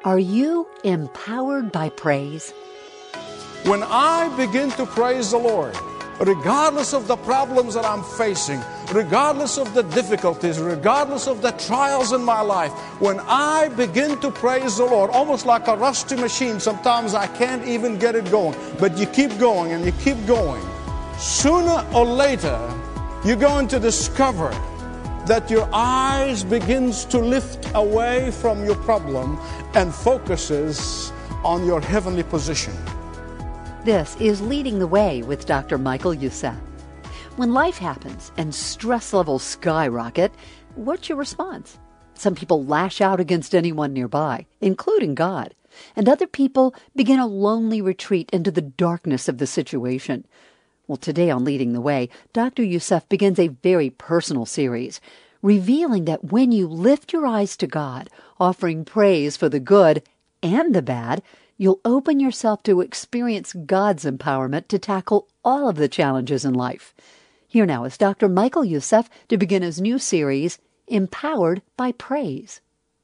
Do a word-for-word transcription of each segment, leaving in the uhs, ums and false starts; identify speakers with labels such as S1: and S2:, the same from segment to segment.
S1: Are you empowered by praise?
S2: When I begin to praise the Lord, regardless of the problems that I'm facing, regardless of the difficulties, regardless of the trials in my life, when I begin to praise the Lord, almost like a rusty machine, sometimes I can't even get it going, but you keep going and you keep going. Sooner or later, you're going to discover that your eyes begins to lift away from your problem and focuses on your heavenly position.
S1: This is Leading the Way with Doctor Michael Youssef. When life happens and stress levels skyrocket, what's your response? Some people lash out against anyone nearby, including God, and other people begin a lonely retreat into the darkness of the situation. Well, today on Leading the Way, Doctor Youssef begins a very personal series, revealing that when you lift your eyes to God, offering praise for the good and the bad, you'll open yourself to experience God's empowerment to tackle all of the challenges in life. Here now is Doctor Michael Youssef to begin his new series, Empowered by Praise.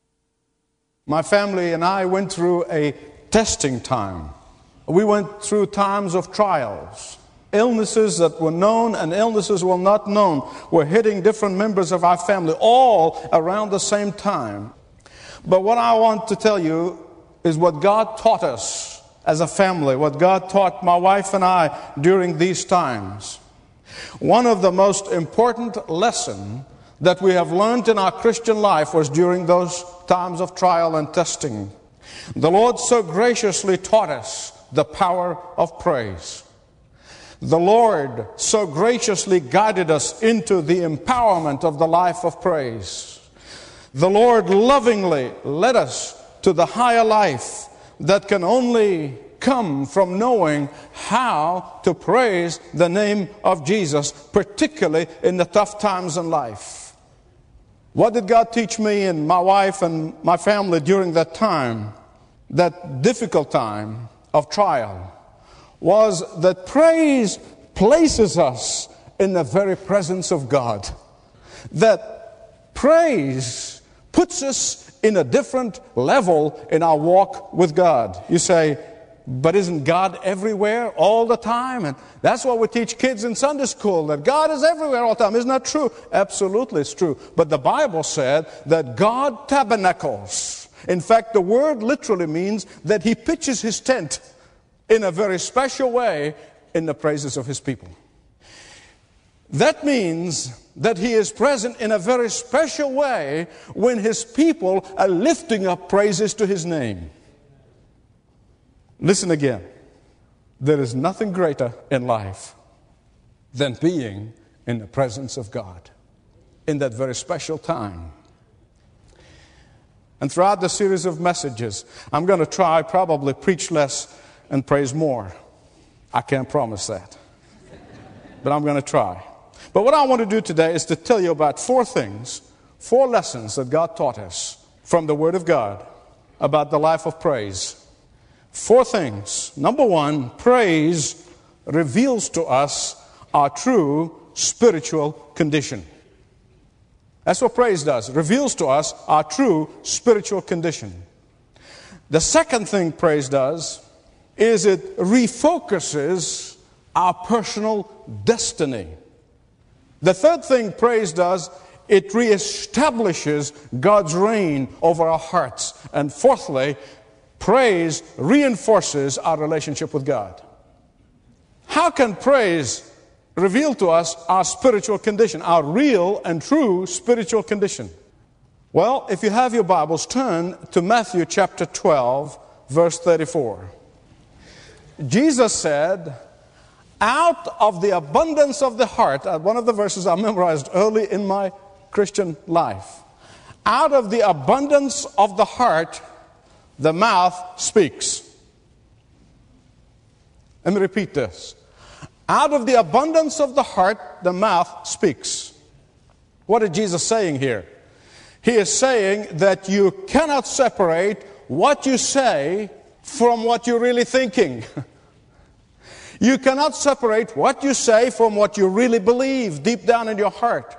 S2: My family and I went through a testing time. We went through times of trials. Illnesses that were known and illnesses were not known were hitting different members of our family all around the same time. But what I want to tell you is what God taught us as a family, what God taught my wife and I during these times. One of the most important lessons that we have learned in our Christian life was during those times of trial and testing. The Lord so graciously taught us the power of praise. The Lord so graciously guided us into the empowerment of the life of praise. The Lord lovingly led us to the higher life that can only come from knowing how to praise the name of Jesus, particularly in the tough times in life. What did God teach me and my wife and my family during that time, that difficult time of trial? Was that praise places us in the very presence of God. That praise puts us in a different level in our walk with God. You say, but isn't God everywhere all the time? And that's what we teach kids in Sunday school, that God is everywhere all the time. Isn't that true? Absolutely, it's true. But the Bible said that God tabernacles. In fact, the word literally means that He pitches His tent in a very special way in the praises of His people. That means that He is present in a very special way when His people are lifting up praises to His name. Listen again. There is nothing greater in life than being in the presence of God in that very special time. And throughout the series of messages, I'm going to try probably preach less and praise more. I can't promise that. But I'm going to try. But what I want to do today is to tell you about four things, four lessons that God taught us from the Word of God about the life of praise. Four things. Number one, praise reveals to us our true spiritual condition. That's what praise does. It reveals to us our true spiritual condition. The second thing praise does is it refocuses our personal destiny. The third thing praise does, it reestablishes God's reign over our hearts. And fourthly, praise reinforces our relationship with God. How can praise reveal to us our spiritual condition, our real and true spiritual condition? Well, if you have your Bibles, turn to Matthew chapter twelve, verse thirty-four. Jesus said, out of the abundance of the heart, one of the verses I memorized early in my Christian life, out of the abundance of the heart, the mouth speaks. Let me repeat this. Out of the abundance of the heart, the mouth speaks. What is Jesus saying here? He is saying that you cannot separate what you say from what you're really thinking. You cannot separate what you say from what you really believe deep down in your heart.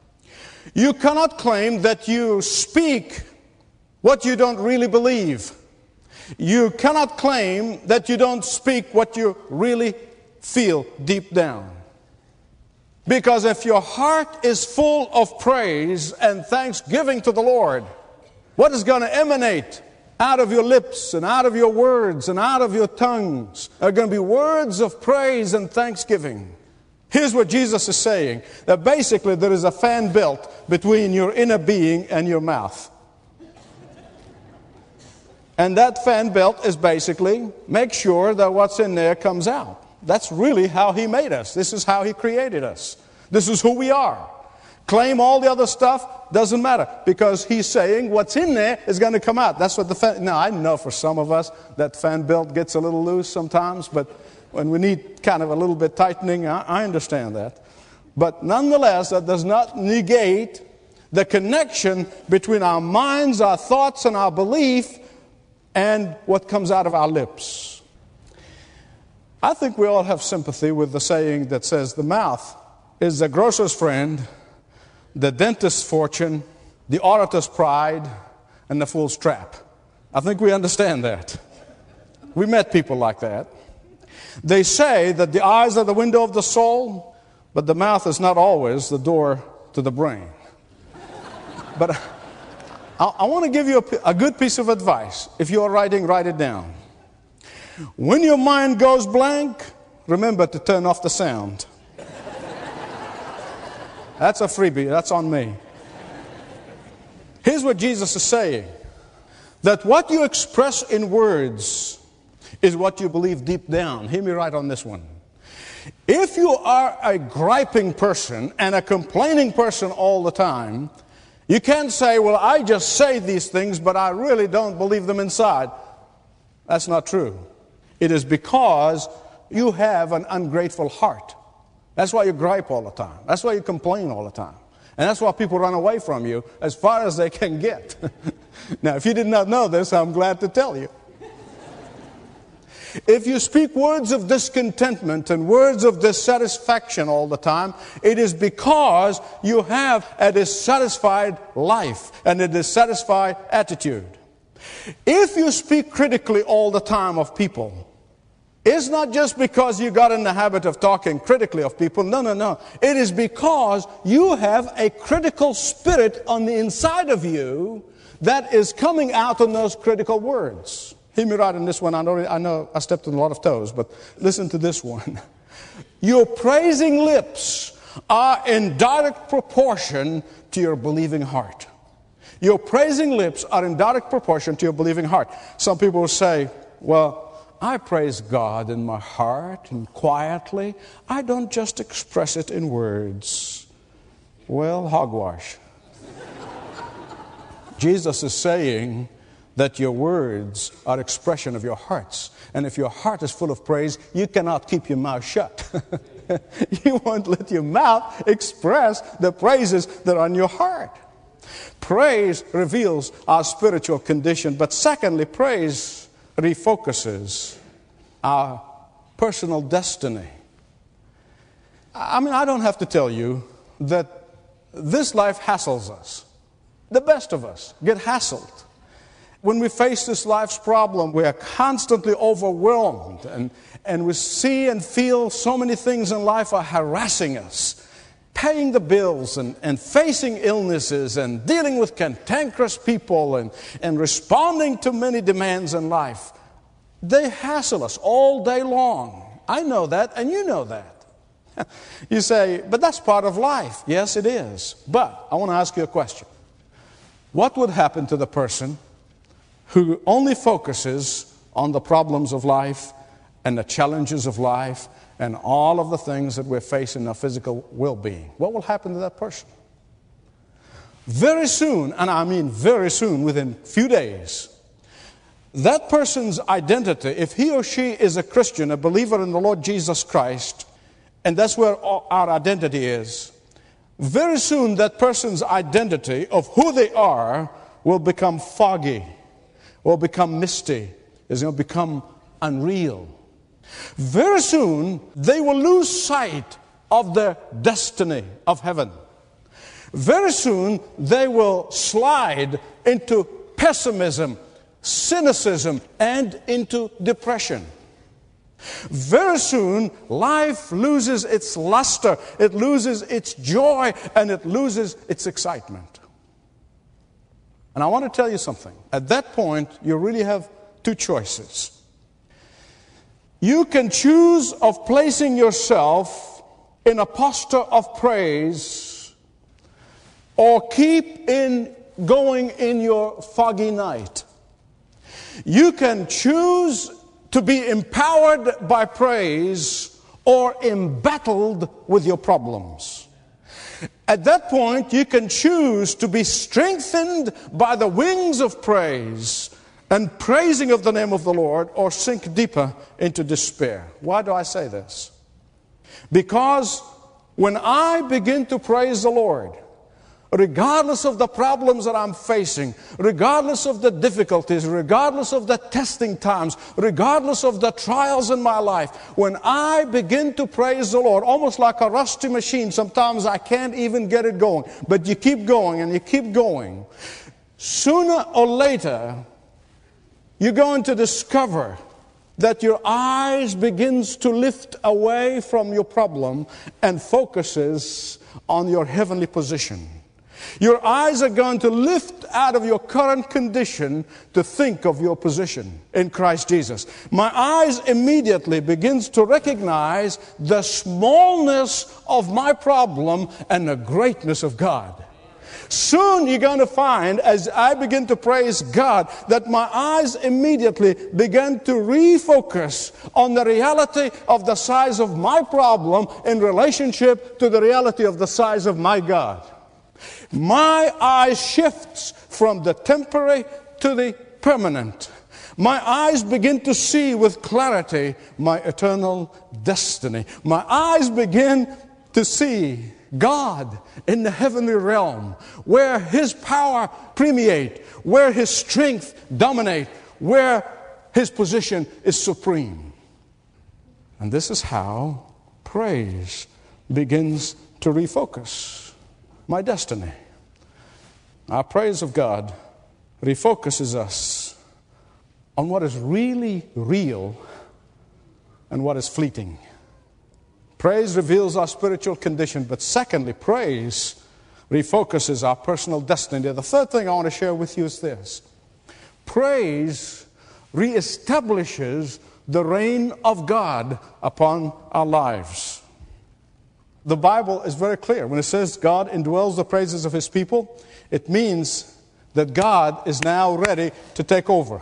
S2: You cannot claim that you speak what you don't really believe. You cannot claim that you don't speak what you really feel deep down. Because if your heart is full of praise and thanksgiving to the Lord, what is going to emanate out of your lips and out of your words and out of your tongues are going to be words of praise and thanksgiving. Here's what Jesus is saying, that basically there is a fan belt between your inner being and your mouth. And that fan belt is basically, make sure that what's in there comes out. That's really how He made us. This is how He created us. This is who we are. Claim all the other stuff, doesn't matter. Because He's saying what's in there is going to come out. That's what the fan... Now, I know for some of us that fan belt gets a little loose sometimes, but when we need kind of a little bit tightening, I, I understand that. But nonetheless, that does not negate the connection between our minds, our thoughts, and our belief and what comes out of our lips. I think we all have sympathy with the saying that says the mouth is the grocer's friend, the dentist's fortune, the orator's pride, and the fool's trap. I think we understand that. We met people like that. They say that the eyes are the window of the soul, but the mouth is not always the door to the brain. But I, I want to give you a, a good piece of advice. If you're writing, write it down. When your mind goes blank, remember to turn off the sound. That's a freebie. That's on me. Here's what Jesus is saying. That what you express in words is what you believe deep down. Hear me right on this one. If you are a griping person and a complaining person all the time, you can't say, well, I just say these things, but I really don't believe them inside. That's not true. It is because you have an ungrateful heart. That's why you gripe all the time. That's why you complain all the time. And that's why people run away from you as far as they can get. Now, if you did not know this, I'm glad to tell you. If you speak words of discontentment and words of dissatisfaction all the time, it is because you have a dissatisfied life and a dissatisfied attitude. If you speak critically all the time of people, it's not just because you got in the habit of talking critically of people. No, no, no. It is because you have a critical spirit on the inside of you that is coming out in those critical words. Hear me right in this one. I know, I know I stepped on a lot of toes, but listen to this one. Your praising lips are in direct proportion to your believing heart. Your praising lips are in direct proportion to your believing heart. Some people will say, well, I praise God in my heart and quietly. I don't just express it in words. Well, hogwash. Jesus is saying that your words are expression of your hearts. And if your heart is full of praise, you cannot keep your mouth shut. You won't let your mouth express the praises that are in your heart. Praise reveals our spiritual condition. But secondly, praise refocuses our personal destiny. I mean, I don't have to tell you that this life hassles us. The best of us get hassled. When we face this life's problem, we are constantly overwhelmed, and, and we see and feel so many things in life are harassing us. Paying the bills and, and facing illnesses and dealing with cantankerous people and, and responding to many demands in life. They hassle us all day long. I know that, and you know that. You say, but that's part of life. Yes, it is. But I want to ask you a question. What would happen to the person who only focuses on the problems of life and the challenges of life and all of the things that we're facing in our physical well-being? What will happen to that person? Very soon, and I mean very soon, within a few days, that person's identity, if he or she is a Christian, a believer in the Lord Jesus Christ, and that's where our identity is, very soon that person's identity of who they are will become foggy, will become misty, is going to become unreal. Very soon, they will lose sight of their destiny of heaven. Very soon, they will slide into pessimism, cynicism, and into depression. Very soon, life loses its luster, it loses its joy, and it loses its excitement. And I want to tell you something. At that point, you really have two choices. You can choose of placing yourself in a posture of praise, or keep in going in your foggy night. You can choose to be empowered by praise or embattled with your problems. At that point, you can choose to be strengthened by the wings of praise and praising of the name of the Lord, or sink deeper into despair. Why do I say this? Because when I begin to praise the Lord, regardless of the problems that I'm facing, regardless of the difficulties, regardless of the testing times, regardless of the trials in my life, when I begin to praise the Lord, almost like a rusty machine, sometimes I can't even get it going, but you keep going and you keep going. Sooner or later, you're going to discover that your eyes begins to lift away from your problem and focuses on your heavenly position. Your eyes are going to lift out of your current condition to think of your position in Christ Jesus. My eyes immediately begins to recognize the smallness of my problem and the greatness of God. Soon you're going to find, as I begin to praise God, that my eyes immediately begin to refocus on the reality of the size of my problem in relationship to the reality of the size of my God. My eye shifts from the temporary to the permanent. My eyes begin to see with clarity my eternal destiny. My eyes begin to see God in the heavenly realm, where His power permeates, where His strength dominates, where His position is supreme. And this is how praise begins to refocus my destiny. Our praise of God refocuses us on what is really real and what is fleeting. Praise reveals our spiritual condition, but secondly, praise refocuses our personal destiny. The third thing I want to share with you is this. Praise reestablishes the reign of God upon our lives. The Bible is very clear. When it says God indwells the praises of His people, it means that God is now ready to take over.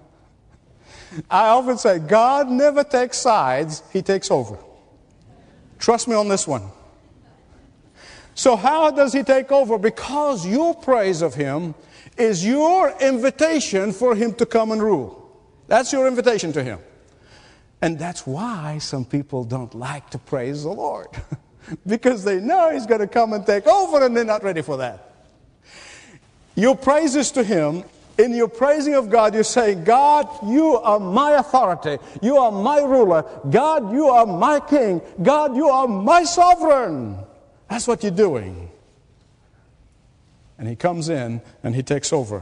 S2: I often say, God never takes sides, He takes over. Trust me on this one. So how does He take over? Because your praise of Him is your invitation for Him to come and rule. That's your invitation to Him. And that's why some people don't like to praise the Lord. Because they know He's going to come and take over, and they're not ready for that. Your praises to Him, in your praising of God, you're saying, God, you are my authority. You are my ruler. God, you are my king. God, you are my sovereign. That's what you're doing. And He comes in and He takes over.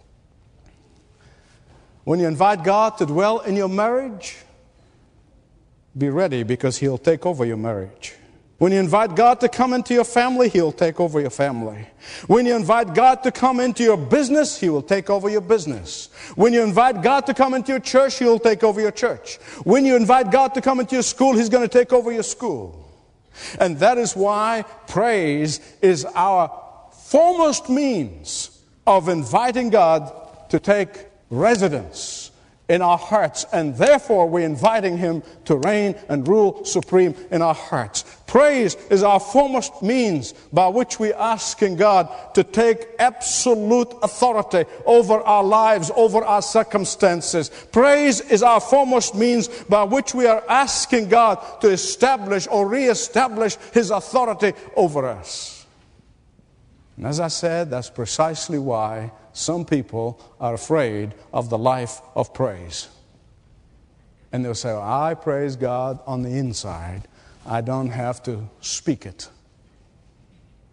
S2: When you invite God to dwell in your marriage, be ready, because He'll take over your marriage. When you invite God to come into your family, He'll take over your family. When you invite God to come into your business, He will take over your business. When you invite God to come into your church, He will take over your church. When you invite God to come into your school, He's going to take over your school. And that is why praise is our foremost means of inviting God to take residence in our hearts, and therefore we're inviting Him to reign and rule supreme in our hearts. Praise is our foremost means by which we are asking God to take absolute authority over our lives, over our circumstances. Praise is our foremost means by which we are asking God to establish or re-establish His authority over us. And as I said, that's precisely why some people are afraid of the life of praise. And they'll say, well, I praise God on the inside. I don't have to speak it.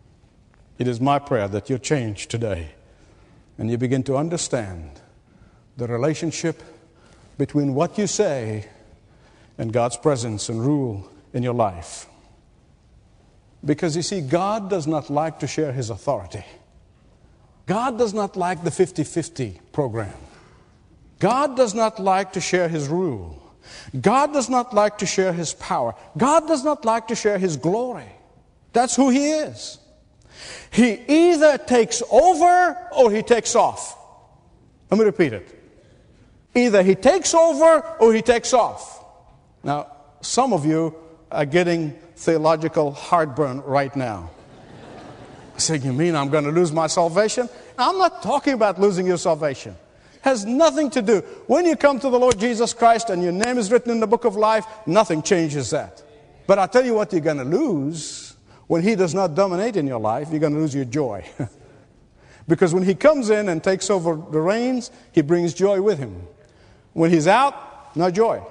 S2: It is my prayer that you're changed today and you begin to understand the relationship between what you say and God's presence and rule in your life. Because you see, God does not like to share His authority. God does not like the fifty-fifty program. God does not like to share His rule. God does not like to share His power. God does not like to share His glory. That's who He is. He either takes over or He takes off. Let me repeat it. Either He takes over or He takes off. Now, some of you are getting theological heartburn right now. Saying, you mean I'm going to lose my salvation? I'm not talking about losing your salvation. It has nothing to do. When you come to the Lord Jesus Christ and your name is written in the book of life, nothing changes that. But I'll tell you what you're going to lose. When He does not dominate in your life, you're going to lose your joy. Because when He comes in and takes over the reins, He brings joy with Him. When He's out, no joy.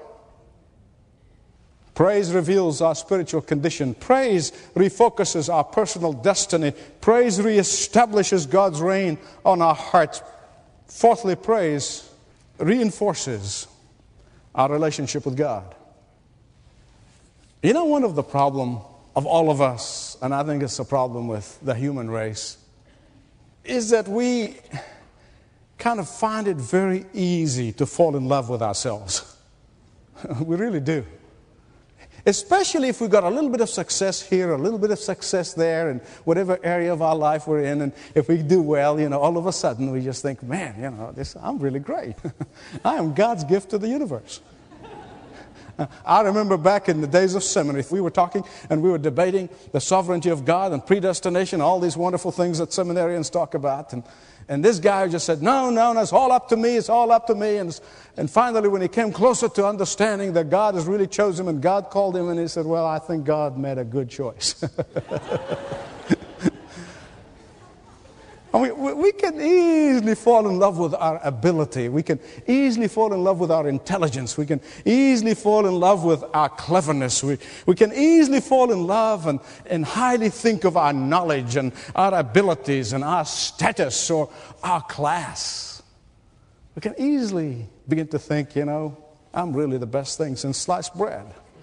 S2: Praise reveals our spiritual condition. Praise refocuses our personal destiny. Praise reestablishes God's reign on our hearts. Fourthly, praise reinforces our relationship with God. You know, one of the problems of all of us, and I think it's a problem with the human race, is that we kind of find it very easy to fall in love with ourselves. We really do. Especially if we've got a little bit of success here, a little bit of success there, in whatever area of our life we're in. And if we do well, you know, all of a sudden we just think, man, you know, this, I'm really great. I am God's gift to the universe. I remember back in the days of seminary, we were talking and we were debating the sovereignty of God and predestination, all these wonderful things that seminarians talk about. And, and this guy just said, no, no, no, it's all up to me, it's all up to me. And, and finally, when he came closer to understanding that God has really chosen him and God called him, and he said, well, I think God made a good choice. I mean, we can easily fall in love with our ability. We can easily fall in love with our intelligence. We can easily fall in love with our cleverness. We, we can easily fall in love and, and highly think of our knowledge and our abilities and our status or our class. We can easily begin to think, you know, I'm really the best thing since sliced bread.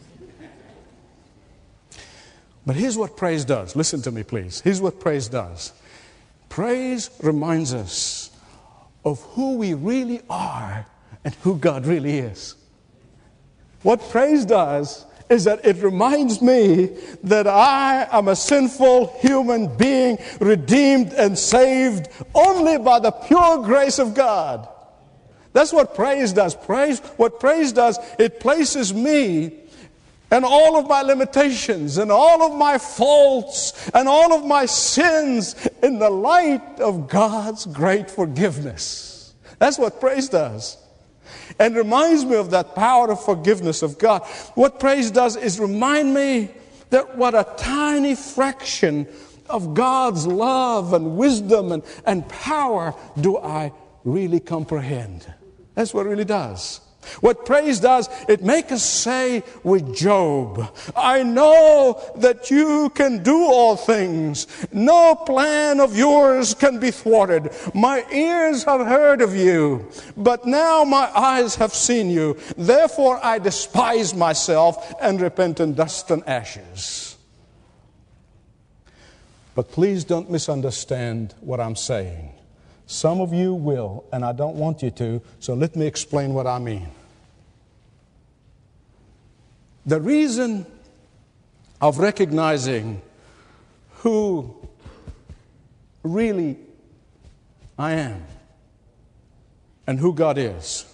S2: But here's what praise does. Listen to me, please. Here's what praise does. Praise reminds us of who we really are and who God really is. What praise does is that it reminds me that I am a sinful human being redeemed and saved only by the pure grace of God. That's what praise does. Praise, what praise does, it places me and all of my limitations and all of my faults and all of my sins in the light of God's great forgiveness. That's what praise does. And reminds me of that power of forgiveness of God. What praise does is remind me that what a tiny fraction of God's love and wisdom and, and power do I really comprehend. That's what it really does. What praise does, it makes us say with Job, I know that you can do all things. No plan of yours can be thwarted. My ears have heard of you, but now my eyes have seen you. Therefore I despise myself and repent in dust and ashes. But please don't misunderstand what I'm saying. Some of you will, and I don't want you to, so let me explain what I mean. The reason of recognizing who really I am and who God is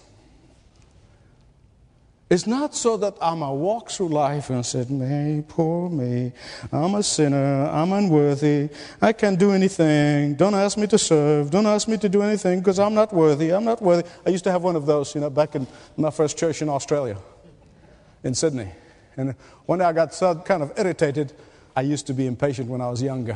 S2: is not so that I'm a walk through life and said, me, poor me, I'm a sinner, I'm unworthy, I can't do anything, don't ask me to serve, don't ask me to do anything because I'm not worthy, I'm not worthy. I used to have one of those, you know, back in my first church in Australia, in Sydney. And one day I got so kind of irritated. I used to be impatient when I was younger.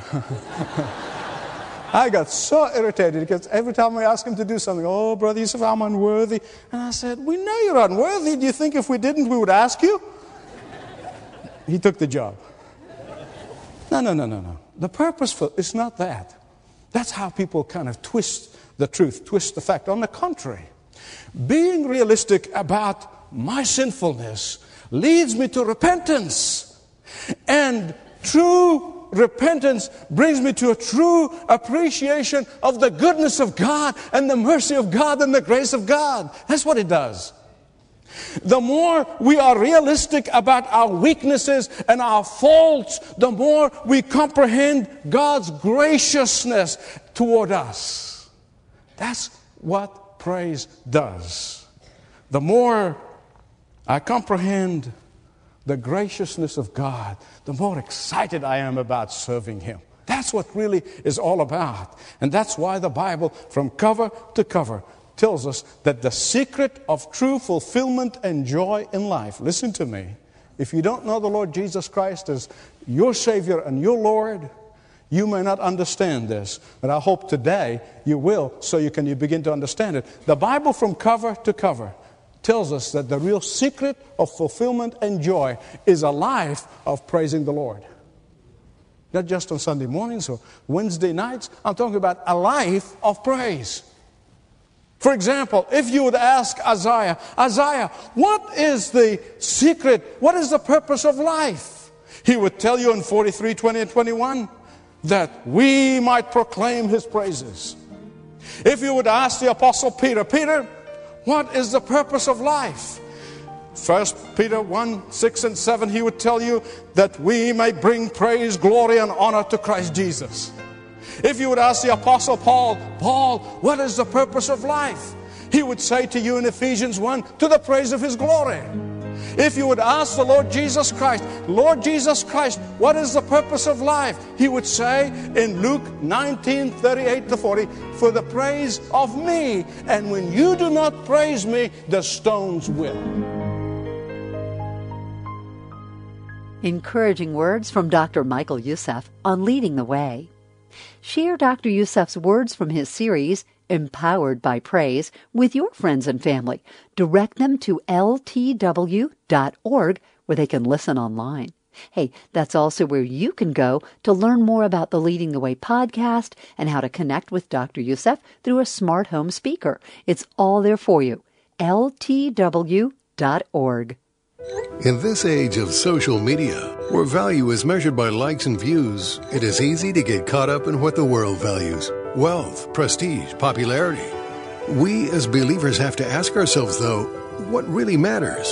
S2: I got so irritated because every time we asked him to do something, oh, Brother Yusuf, I'm unworthy. And I said, we know you're unworthy. Do you think if we didn't, we would ask you? He took the job. No, no, no, no, no. The purpose for it's not that. That's how people kind of twist the truth, twist the fact. On the contrary, Being realistic about my sinfulness leads me to repentance. And true repentance brings me to a true appreciation of the goodness of God and the mercy of God and the grace of God. That's what it does. The more we are realistic about our weaknesses and our faults, the more we comprehend God's graciousness toward us. That's what praise does. The more I comprehend the graciousness of God, the more excited I am about serving Him. That's what really is all about. And that's why the Bible, from cover to cover, tells us that the secret of true fulfillment and joy in life, listen to me, if you don't know the Lord Jesus Christ as your Savior and your Lord, you may not understand this, but I hope today you will, so you can you begin to understand it. The Bible from cover to cover tells us that the real secret of fulfillment and joy is a life of praising the Lord. Not just on Sunday mornings or Wednesday nights. I'm talking about a life of praise. For example, if you would ask Isaiah, Isaiah, what is the secret? What is the purpose of life? He would tell you in forty-three, twenty and twenty-one that we might proclaim His praises. If you would ask the Apostle Peter, Peter, what is the purpose of life? First Peter one, six and seven, he would tell you that we may bring praise, glory and honor to Christ Jesus. If you would ask the Apostle Paul, Paul, what is the purpose of life? He would say to you in Ephesians one, to the praise of His glory. If you would ask the Lord Jesus Christ, Lord Jesus Christ, what is the purpose of life? He would say in Luke nineteen, thirty-eight to forty, for the praise of me. And when you do not praise me, the stones will.
S1: Encouraging words from Doctor Michael Youssef on Leading the Way. Share Doctor Youssef's words from his series, Empowered by Praise, with your friends and family. Direct them to L T W dot org, where they can listen online. Hey, that's also where you can go to learn more about the Leading the Way podcast and how to connect with Doctor Youssef through a smart home speaker. It's all there for you. L T W dot org.
S3: In this age of social media, where value is measured by likes and views, it is easy to get caught up in what the world values: wealth, prestige, popularity. We as believers have to ask ourselves, though, what really matters?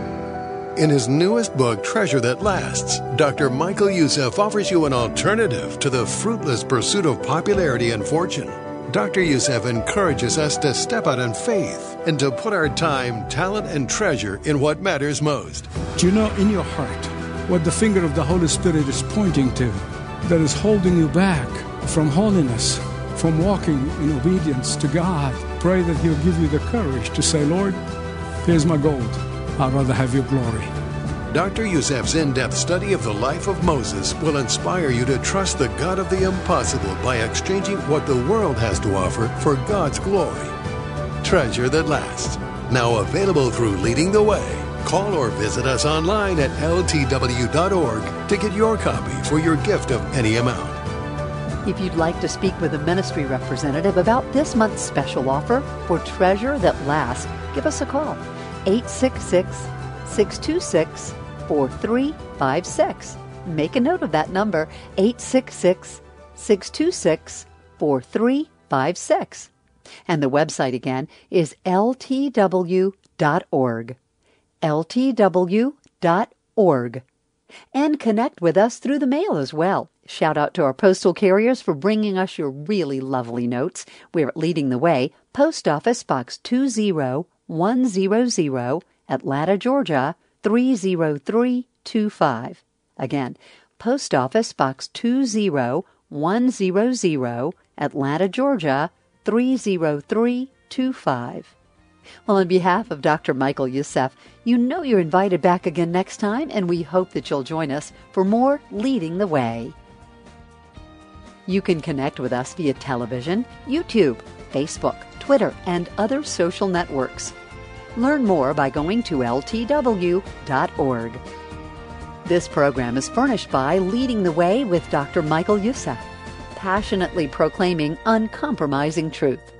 S3: In his newest book, Treasure That Lasts, Doctor Michael Youssef offers you an alternative to the fruitless pursuit of popularity and fortune. Doctor Youssef encourages us to step out in faith and to put our time, talent, and treasure in what matters most.
S4: Do you know in your heart what the finger of the Holy Spirit is pointing to that is holding you back from holiness, from walking in obedience to God? Pray that He'll give you the courage to say, Lord, here's my gold. I'd rather have your glory.
S3: Doctor Youssef's in-depth study of the life of Moses will inspire you to trust the God of the impossible by exchanging what the world has to offer for God's glory. Treasure That Lasts. Now available through Leading the Way. Call or visit us online at L T W dot org to get your copy for your gift of any amount.
S1: If you'd like to speak with a ministry representative about this month's special offer for Treasure That Lasts, give us a call. eight six six, six two six, four three five six. Make a note of that number, eight six six, six two six, four three five six. And the website again is L T W dot org. L T W dot org. And connect with us through the mail as well. Shout out to our postal carriers for bringing us your really lovely notes. We're at Leading the Way, Post Office Box two zero one zero zero, Atlanta, Georgia, three zero three two five. Again, Post Office Box two zero one zero zero, Atlanta, Georgia, three zero three two five. Well, on behalf of Doctor Michael Youssef, you know you're invited back again next time, and we hope that you'll join us for more Leading the Way. You can connect with us via television, YouTube, Facebook, Twitter, and other social networks. Learn more by going to L T W dot org. This program is furnished by Leading the Way with Doctor Michael Youssef, passionately proclaiming uncompromising truth.